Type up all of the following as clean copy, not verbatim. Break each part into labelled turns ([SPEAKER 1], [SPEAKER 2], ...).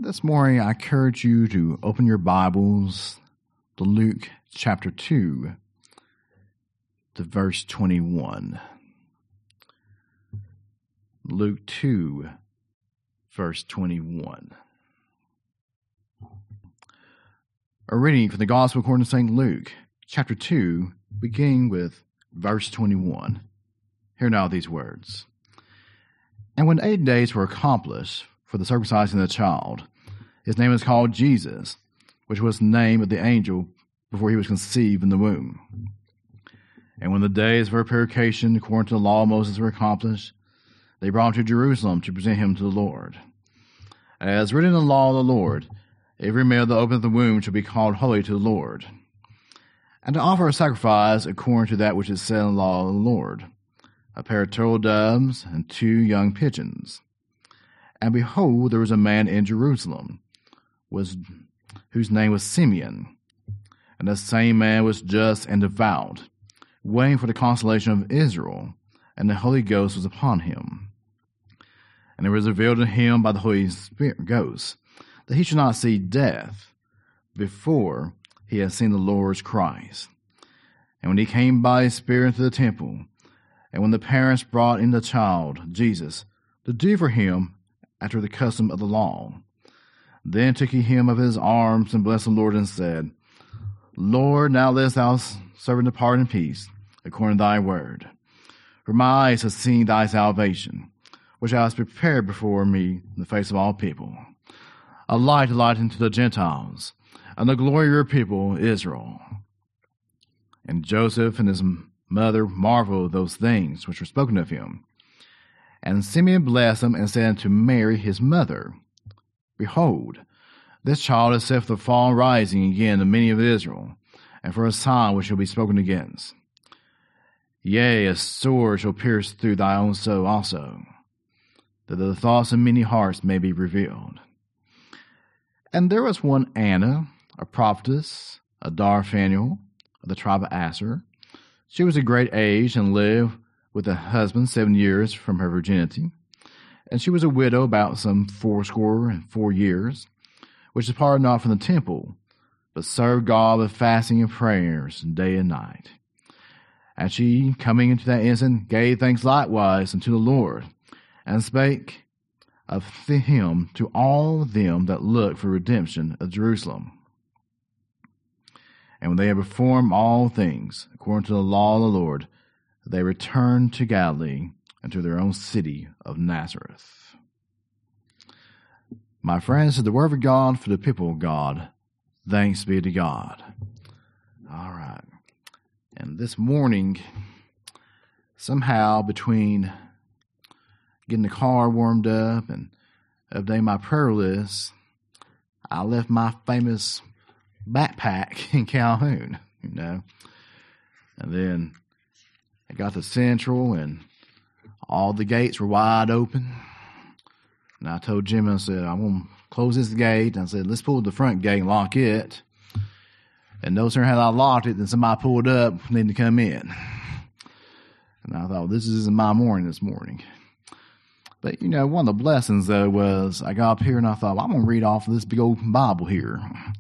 [SPEAKER 1] This morning, I encourage you to open your Bibles to Luke chapter 2, to verse 21. Luke 2, verse 21. A reading from the Gospel according to St. Luke, chapter 2, beginning with verse 21. Hear now these words. And when 8 days were accomplished for the circumcising of the child, his name was called Jesus, which was the name of the angel before he was conceived in the womb. And when the days for purification according to the law of Moses were accomplished, they brought him to Jerusalem to present him to the Lord. As written in the law of the Lord, every male that openeth the womb shall be called holy to the Lord. And to offer a sacrifice according to that which is said in the law of the Lord, a pair of turtle doves and 2 young pigeons. And behold, there was a man in Jerusalem, whose name was Simeon. And the same man was just and devout, waiting for the consolation of Israel, and the Holy Ghost was upon him. And it was revealed to him by the Holy Ghost that he should not see death before he had seen the Lord's Christ. And when he came by his Spirit into the temple, and when the parents brought in the child, Jesus, to do for him after the custom of the law, then took he him of his arms and blessed the Lord and said, Lord, now lettest thou servant depart in peace, according to thy word. For my eyes have seen thy salvation, which thou hast prepared before me in the face of all people, a light to lighten to the Gentiles, and the glory of your people Israel. And Joseph and his mother marveled at those things which were spoken of him. And Simeon blessed him and said unto Mary his mother, Behold, this child is set for the fall and rising again of many of Israel, and for a sign which shall be spoken against. Yea, a sword shall pierce through thy own soul also, that the thoughts of many hearts may be revealed. And there was one Anna, a prophetess, a daughter of Phanuel, of the tribe of Aser. She was a great age, and lived with a husband 7 years from her virginity. And she was a widow about some 84 years, which departed not from the temple, but served God with fasting and prayers day and night. And she, coming into that instant, gave thanks likewise unto the Lord, and spake of him to all them that looked for redemption of Jerusalem. And when they had performed all things according to the law of the Lord, they returned to Galilee and to their own city of Nazareth. My friends, this is the word of God for the people of God. Thanks be to God. All right. And this morning, somehow between getting the car warmed up and updating my prayer list, I left my famous backpack in Calhoun, And then I got to Central, and all the gates were wide open. And I told Jimmy, I said, I'm going to close this gate. And I said, let's pull the front gate and lock it. And no sooner had I locked it than somebody pulled up, needing to come in. And I thought, this isn't my morning this morning. But, one of the blessings, though, was I got up here and I thought, well, I'm going to read off of this big old Bible here.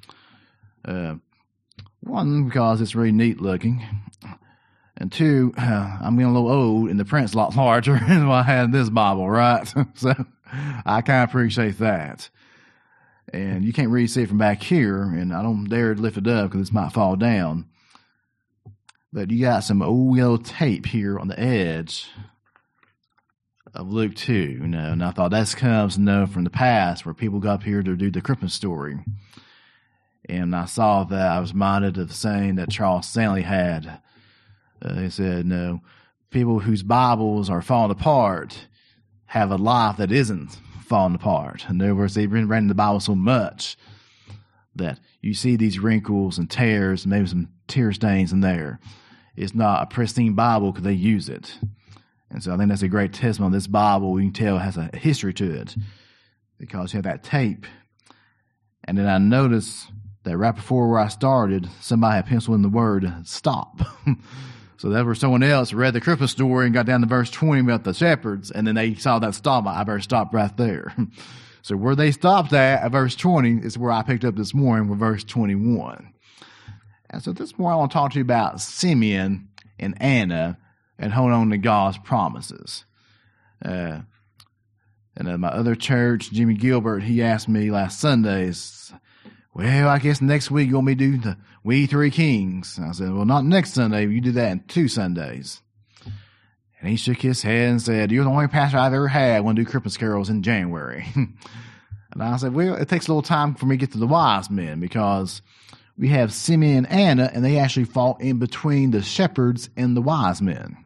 [SPEAKER 1] One, because it's really neat looking. And 2, I'm getting a little old and the print's a lot larger than what I had in this Bible, right? So I kind of appreciate that. And you can't really see it from back here, and I don't dare lift it up because this might fall down. But you got some old yellow tape here on the edge of Luke 2, and I thought that comes, from the past where people got up here to do the Christmas story. And I saw that, I was reminded of the saying that Charles Stanley had. He said, people whose Bibles are falling apart have a life that isn't falling apart. In other words, they've been reading the Bible so much that you see these wrinkles and tears and maybe some tear stains in there. It's not a pristine Bible because they use it. And so I think that's a great testimony of this Bible. We can tell it has a history to it because you have that tape. And then I noticed that right before where I started, somebody had penciled in the word stop. So that was someone else read the Christmas story and got down to verse 20 about the shepherds, and then they saw that stop. I better stop right there. So where they stopped at verse 20 is where I picked up this morning with verse 21. And so this morning I want to talk to you about Simeon and Anna and hold on to God's promises. And at my other church, Jimmy Gilbert, he asked me last Sunday, well, I guess next week you're going to be doing the We Three Kings. And I said, well, not next Sunday. You do that in 2 Sundays. And he shook his head and said, you're the only pastor I've ever had want to do Christmas carols in January. And I said, well, it takes a little time for me to get to the wise men because we have Simeon and Anna, and they actually fall in between the shepherds and the wise men.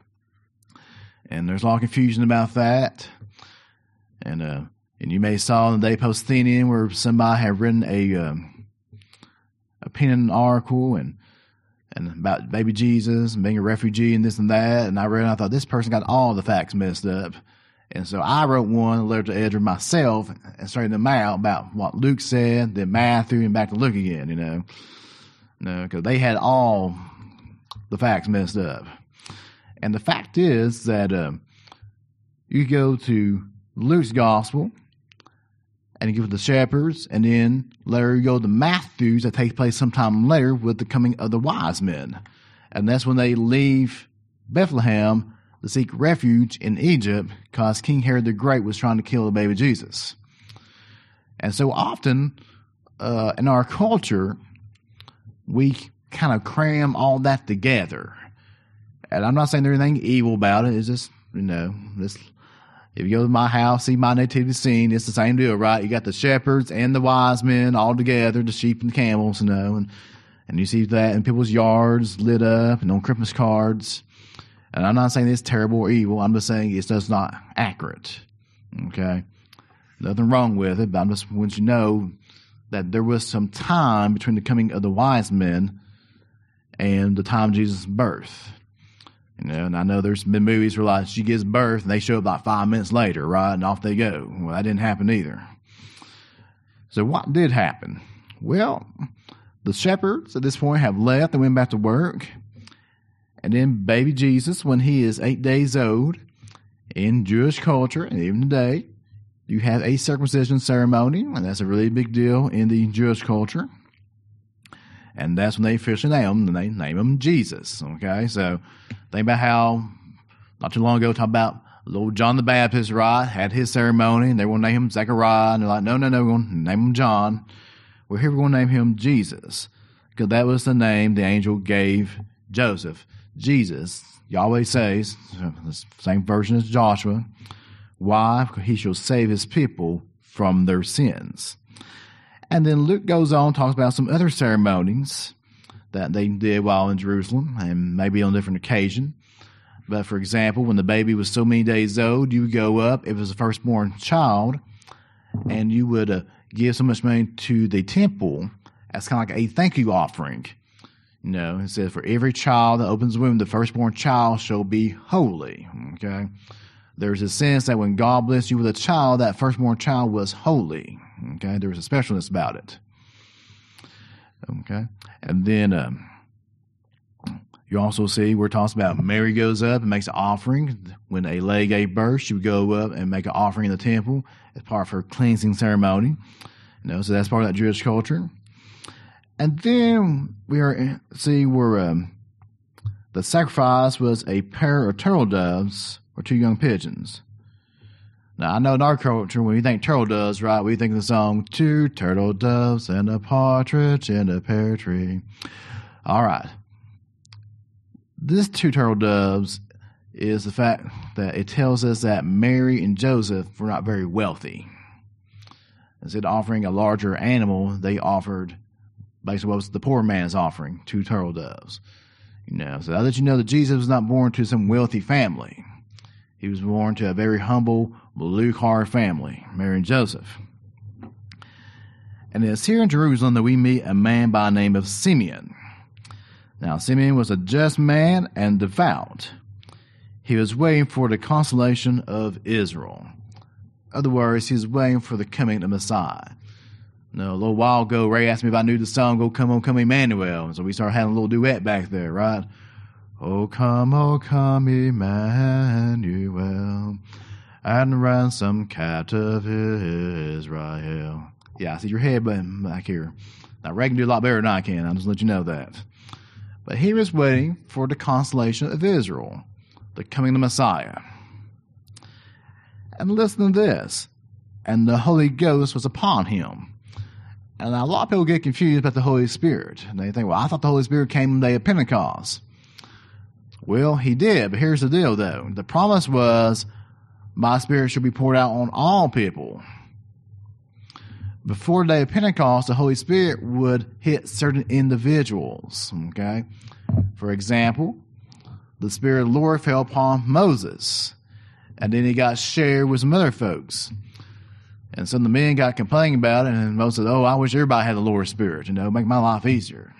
[SPEAKER 1] And there's a lot of confusion about that. And you may saw in the Day Post-Athenian where somebody had written a opinion article and about baby Jesus and being a refugee and this and that. And I read it and I thought, this person got all the facts messed up. And so I wrote one, a letter to Edward myself, and straightened them out about what Luke said, then Matthew, and back to Luke again, because they had all the facts messed up. And the fact is that you go to Luke's gospel, and you go to the shepherds, and then later you go to Matthew's that takes place sometime later with the coming of the wise men. And that's when they leave Bethlehem to seek refuge in Egypt because King Herod the Great was trying to kill the baby Jesus. And so often in our culture, we kind of cram all that together. And I'm not saying there's anything evil about it. It's just, this. If you go to my house, see my nativity scene, it's the same deal, right? You got the shepherds and the wise men all together, the sheep and the camels, and you see that in people's yards lit up and on Christmas cards. And I'm not saying it's terrible or evil. I'm just saying it's just not accurate. Okay? Nothing wrong with it, but I'm just wanting you to know that there was some time between the coming of the wise men and the time of Jesus' birth. And I know there's been movies where like she gives birth and they show up like 5 minutes later, right? And off they go. Well, that didn't happen either. So what did happen? Well, the shepherds at this point have left and went back to work. And then baby Jesus, when he is 8 days old, in Jewish culture, and even today, you have a circumcision ceremony, and that's a really big deal in the Jewish culture. And that's when they officially name him, and they name him Jesus. Okay, so think about how not too long ago talked about little John the Baptist, right? Had his ceremony, and they want to name him Zechariah, and they're like, no, we're going to name him John. Well, here we're going to name him Jesus, because that was the name the angel gave Joseph. Jesus, Yahweh says, the same version as Joshua. Why? Because he shall save his people from their sins. And then Luke goes on, talks about some other ceremonies that they did while in Jerusalem, and maybe on a different occasion. But for example, when the baby was so many days old, you would go up, if it was a firstborn child, and you would give so much money to the temple as kind of like a thank you offering. It says, for every child that opens the womb, the firstborn child shall be holy. Okay? There's a sense that when God blessed you with a child, that firstborn child was holy. Okay? There was a specialness about it. Okay? And then you also see where it talks about Mary goes up and makes an offering. When a lady gave birth, she would go up and make an offering in the temple as part of her cleansing ceremony. So that's part of that Jewish culture. And then we see where the sacrifice was a pair of turtle doves or 2 young pigeons. Now, I know in our culture, when we think turtle doves, right, we think of the song, 2 turtle doves and a partridge in a pear tree. All right. This 2 turtle doves is the fact that it tells us that Mary and Joseph were not very wealthy. Instead of offering a larger animal, they offered basically what was the poor man's offering, 2 turtle doves. So that lets you know that Jesus was not born to some wealthy family. He was born to a very humble, blue-collar family, Mary and Joseph. And it's here in Jerusalem that we meet a man by the name of Simeon. Now, Simeon was a just man and devout. He was waiting for the consolation of Israel. In other words, he was waiting for the coming of the Messiah. A little while ago, Ray asked me if I knew the song, "Oh Come, Emmanuel." And so we started having a little duet back there, right? Oh come, Emmanuel. and ransom captive Israel. Yeah, I see your head back here. Now, Ray can do a lot better than I can. I'll just let you know that. But he was waiting for the consolation of Israel, the coming of the Messiah. And listen to this. And the Holy Ghost was upon him. And a lot of people get confused about the Holy Spirit. And they think, well, I thought the Holy Spirit came on the day of Pentecost. Well, he did, but here's the deal, though. The promise was, my Spirit shall be poured out on all people. Before the day of Pentecost, the Holy Spirit would hit certain individuals, okay? For example, the Spirit of the Lord fell upon Moses, and then he got shared with some other folks. And some of the men got complaining about it, and Moses said, oh, I wish everybody had the Lord's Spirit, make my life easier.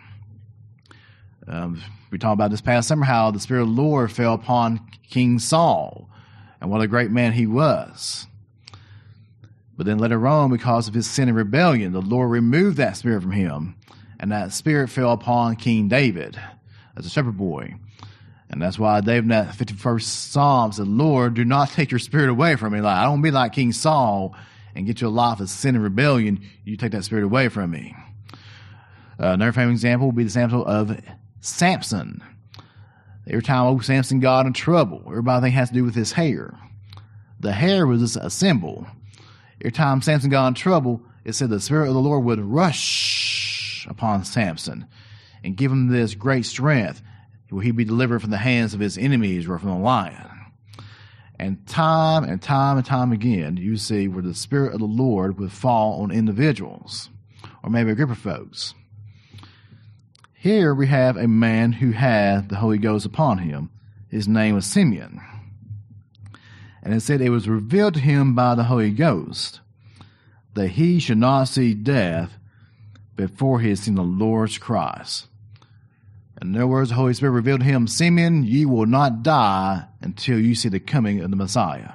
[SPEAKER 1] We talked about this past summer how the Spirit of the Lord fell upon King Saul, and what a great man he was. But then later on, because of his sin and rebellion, the Lord removed that spirit from him, and that spirit fell upon King David as a shepherd boy. And that's why David in that 51st Psalm said, Lord, do not take your spirit away from me. Like, I don't want to be like King Saul and get you a life of sin and rebellion. You take that spirit away from me. Another famous example would be the example of Samson. Every time old Samson got in trouble, everybody thinks it has to do with his hair. The hair was just a symbol. Every time Samson got in trouble, it said the Spirit of the Lord would rush upon Samson and give him this great strength where he'd be delivered from the hands of his enemies or from the lion. And time again, you see where the Spirit of the Lord would fall on individuals or maybe a group of folks. Here we have a man who had the Holy Ghost upon him. His name was Simeon. And it said it was revealed to him by the Holy Ghost that he should not see death before he had seen the Lord's Christ. In other words, the Holy Spirit revealed to him, Simeon, you will not die until you see the coming of the Messiah.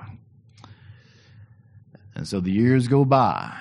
[SPEAKER 1] And so the years go by.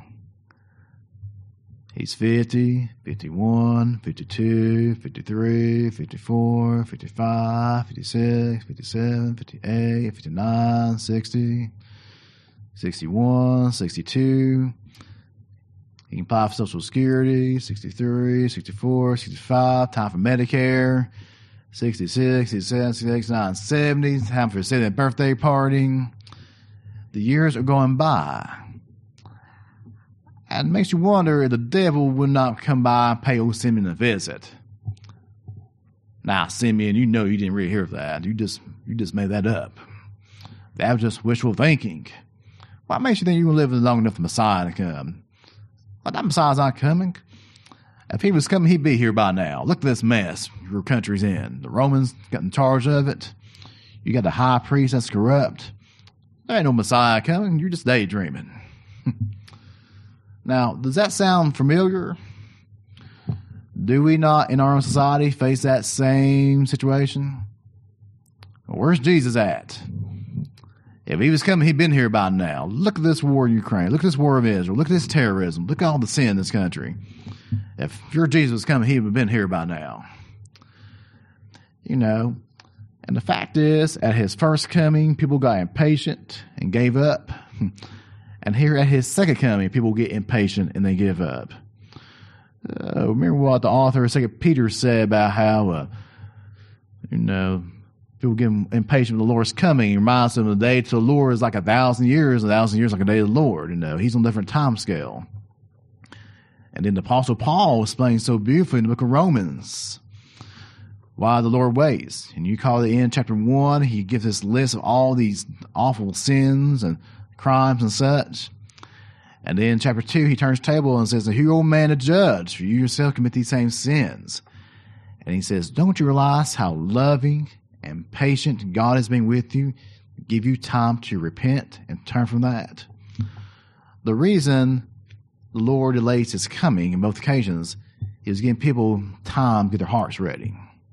[SPEAKER 1] He's 50, 51, 52, 53, 54, 55, 56, 57, 58, 59, 60, 61, 62. He can apply for Social Security, 63, 64, 65, time for Medicare, 66, 67, 68, 69, 70, time for a 70th birthday party. The years are going by. And it makes you wonder if the devil would not come by and pay old Simeon a visit. Now, Simeon, you know you didn't really hear that. You just made that up. That was just wishful thinking. What makes you think you're going to live long enough for the Messiah to come? Well, that Messiah's not coming. If he was coming, he'd be here by now. Look at this mess your country's in. The Romans got in charge of it. You got the high priest that's corrupt. There ain't no Messiah coming. You're just daydreaming. Now, does that sound familiar? Do we not in our own society face that same situation? Where's Jesus at? If he was coming, he'd been here by now. Look at this war in Ukraine. Look at this war of Israel. Look at this terrorism. Look at all the sin in this country. If your Jesus was coming, he would have been here by now. And the fact is, at his first coming, people got impatient and gave up. And here at his second coming, people get impatient and they give up. Remember what the author of 2 Peter said about how, people get impatient with the Lord's coming. He reminds them of the day to the Lord is like 1,000 years, 1,000 years like a day of the Lord. He's on a different time scale. And then the Apostle Paul explains so beautifully in the book of Romans why the Lord waits. And you call it in chapter 1, he gives this list of all these awful sins and crimes and such. And then in chapter 2, he turns the table and says, who you old man to judge? For you yourself commit these same sins. And he says, don't you realize how loving and patient God has been with you, give you time to repent and turn from that? The reason the Lord delays his coming in both occasions is giving people time to get their hearts ready.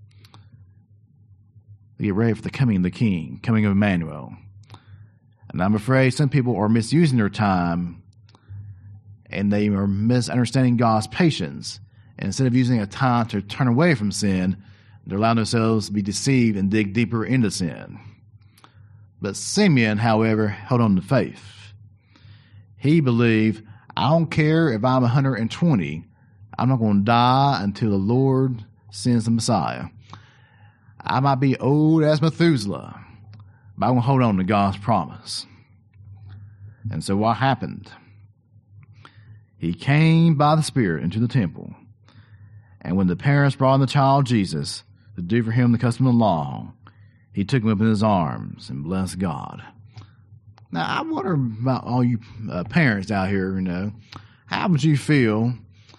[SPEAKER 1] They get ready for the coming of the King, coming of Emmanuel. And I'm afraid some people are misusing their time and they are misunderstanding God's patience. And instead of using a time to turn away from sin, they're allowing themselves to be deceived and dig deeper into sin. But Simeon, however, held on to faith. He believed, I don't care if I'm 120, I'm not going to die until the Lord sends the Messiah. I might be old as Methuselah, but I'm going to hold on to God's promise. And so what happened? He came by the Spirit into the temple. And when the parents brought in the child Jesus to do for him the custom of the law, he took him up in his arms and blessed God. Now, I wonder about all you parents out here, how would you feel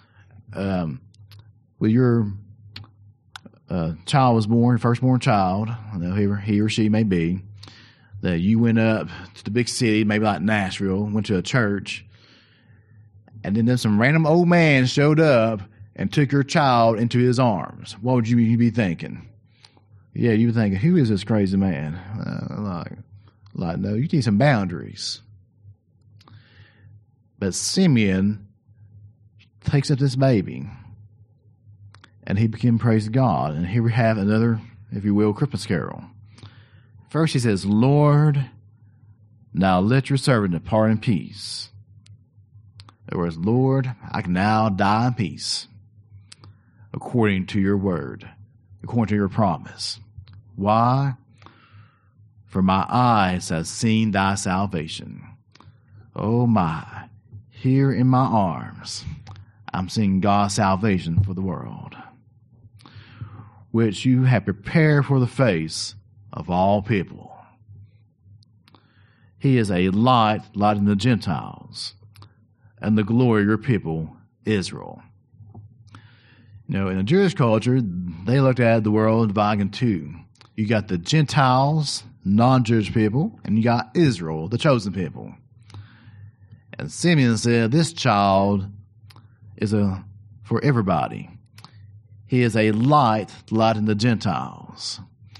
[SPEAKER 1] with your child was born, your firstborn child, he or she may be, that you went up to the big city, maybe like Nashville, went to a church, and then some random old man showed up and took your child into his arms. What would you be thinking? Yeah, you were thinking, who is this crazy man? No, you need some boundaries. But Simeon takes up this baby, and he began praising God. And here we have another, if you will, Christmas carol. First he says, Lord, now let your servant depart in peace. In other words, Lord, I can now die in peace, according to your word, according to your promise. Why? For my eyes have seen thy salvation. Oh my, here in my arms, I'm seeing God's salvation for the world, which you have prepared for the face of all people. He is a light lighting the Gentiles, and the glory of your people, Israel. In the Jewish culture, they looked at the world divided in two. You got the Gentiles, non-Jewish people, and you got Israel, the chosen people. And Simeon said, this child is for everybody. He is a light lighting the Gentiles.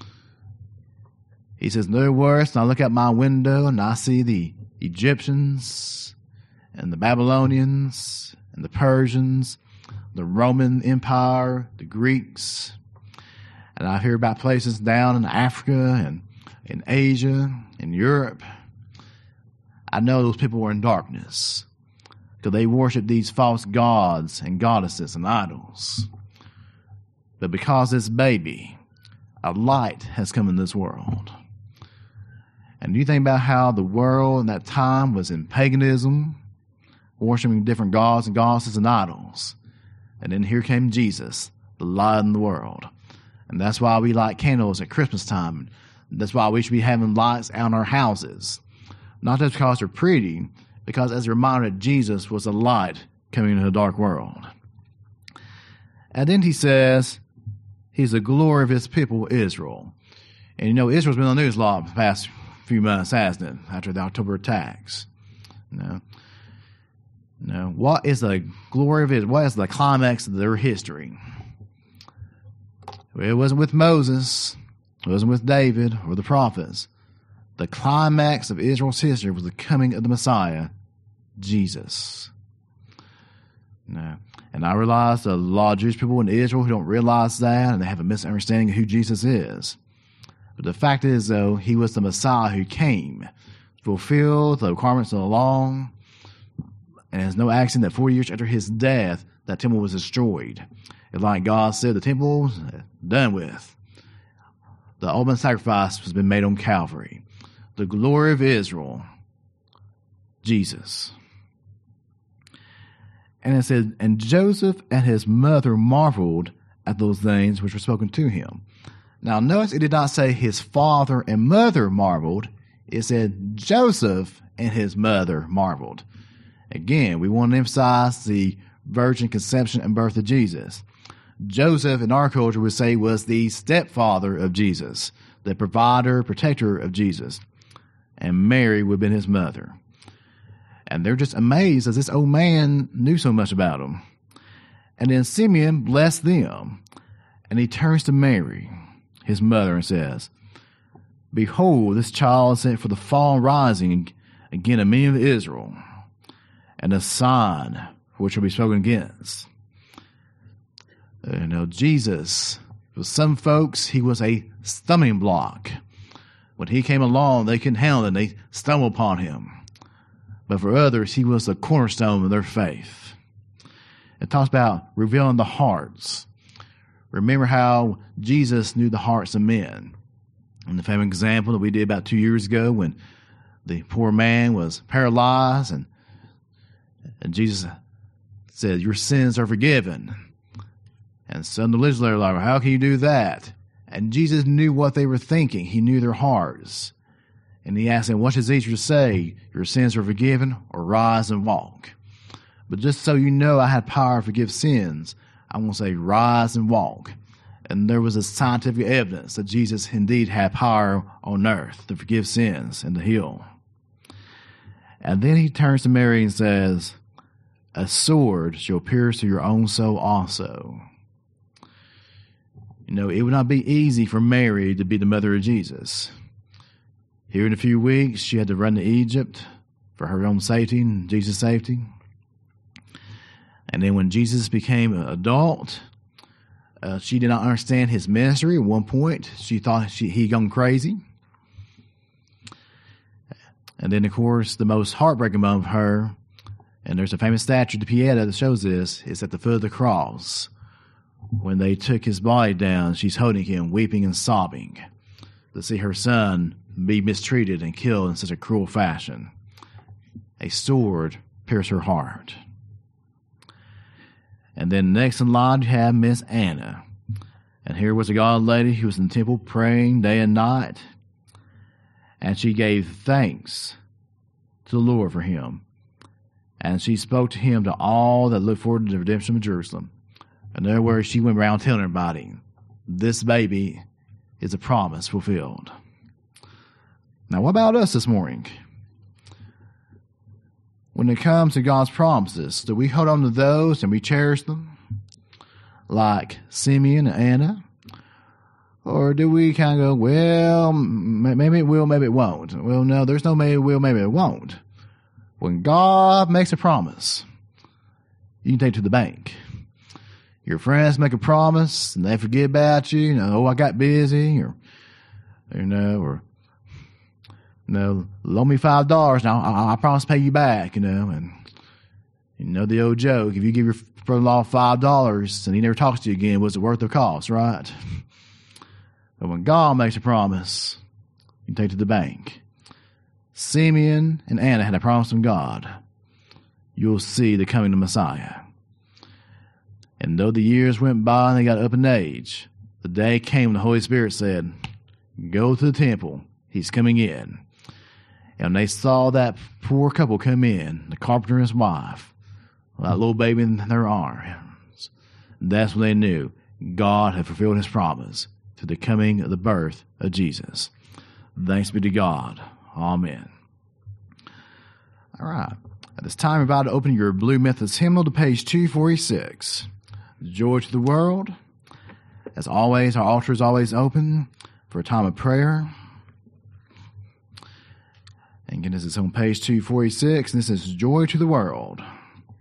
[SPEAKER 1] He says, no worse, and I look out my window and I see the Egyptians and the Babylonians and the Persians, the Roman Empire, the Greeks. And I hear about places down in Africa and in Asia, in Europe. I know those people were in darkness because they worship these false gods and goddesses and idols. But because this baby, a light has come in this world. And you think about how the world in that time was in paganism, worshiping different gods and goddesses and idols. And then here came Jesus, the light in the world. And that's why we light candles at Christmas time. That's why we should be having lights out in our houses. Not just because they're pretty, because as a reminder that Jesus was a light coming into a dark world. And then he says, he's the glory of his people, Israel. And Israel's been on the news a lot the past few months, hasn't it? After the October attacks. What is the glory of Israel? What is the climax of their history? Well, it wasn't with Moses. It wasn't with David or the prophets. The climax of Israel's history was the coming of the Messiah, Jesus. And I realize that a lot of Jewish people in Israel who don't realize that, and they have a misunderstanding of who Jesus is. But the fact is, though, he was the Messiah who came to fulfill the requirements of the law. And there's no accident that 40 years after his death, that temple was destroyed. And like God said, the temple's done with. The ultimate sacrifice has been made on Calvary. The glory of Israel, Jesus. And it said, and Joseph and his mother marveled at those things which were spoken to him. Now notice it did not say his father and mother marveled. It said Joseph and his mother marveled. Again, we want to emphasize the virgin conception and birth of Jesus. Joseph in our culture would say was the stepfather of Jesus, the provider, protector of Jesus. And Mary would have been his mother. And they're just amazed as this old man knew so much about him. And then Simeon blessed them. And he turns to Mary, his mother, and says, behold, this child is sent for the fall and rising again of many of Israel, and a sign which will be spoken against. Jesus, for some folks, he was a stumbling block. When he came along, they couldn't handle it, and they stumbled upon him. But for others, he was the cornerstone of their faith. It talks about revealing the hearts. Remember how Jesus knew the hearts of men. And the famous example that we did about 2 years ago when the poor man was paralyzed and Jesus said, your sins are forgiven. And some of the legislators were like, well, how can you do that? And Jesus knew what they were thinking. He knew their hearts. And he asked them, what's easier to say? Your sins are forgiven, or rise and walk? But just so you know I had power to forgive sins, I want to say rise and walk. And there was a scientific evidence that Jesus indeed had power on earth to forgive sins and to heal. And then he turns to Mary and says, a sword shall pierce to your own soul also. You know, it would not be easy for Mary to be the mother of Jesus. Here in a few weeks, she had to run to Egypt for her own safety and Jesus' safety. And then when Jesus became an adult, she did not understand his ministry. At one point, she thought he'd gone crazy. And then, of course, the most heartbreaking moment of her, and there's a famous statue, the Pieta, that shows this, is at the foot of the cross. When they took his body down, she's holding him, weeping and sobbing, to see her son be mistreated and killed in such a cruel fashion. A sword pierced her heart. And then next in line, you have Miss Anna. And here was a God lady who was in the temple praying day and night. And she gave thanks to the Lord for him. And she spoke to him to all that looked forward to the redemption of Jerusalem. In other words, she went around telling everybody, this baby is a promise fulfilled. Now, what about us this morning? When it comes to God's promises, do we hold on to those and we cherish them? Like Simeon and Anna? Or do we kind of go, well, maybe it will, maybe it won't? Well, no, there's no maybe it will, maybe it won't. When God makes a promise, you can take it to the bank. Your friends make a promise and they forget about you. You know, oh, I got busy, or loan me $5 now. I promise to pay you back, and you know the old joke. If you give your brother-in-law $5 and he never talks to you again, was it worth the cost, right? But when God makes a promise, you can take it to the bank. Simeon and Anna had a promise from God. You'll see the coming of Messiah. And though the years went by and they got up in age, the day came when the Holy Spirit said, go to the temple. He's coming in. And they saw that poor couple come in, the carpenter and his wife, with that little baby in their arms. That's when they knew God had fulfilled his promise to the coming of the birth of Jesus. Thanks be to God. Amen. All right. At this time, we're about to open your Blue Methodist hymnal to page 246. Joy to the world. As always, our altar is always open for a time of prayer. And again, this is on page 246, and this is Joy to the World.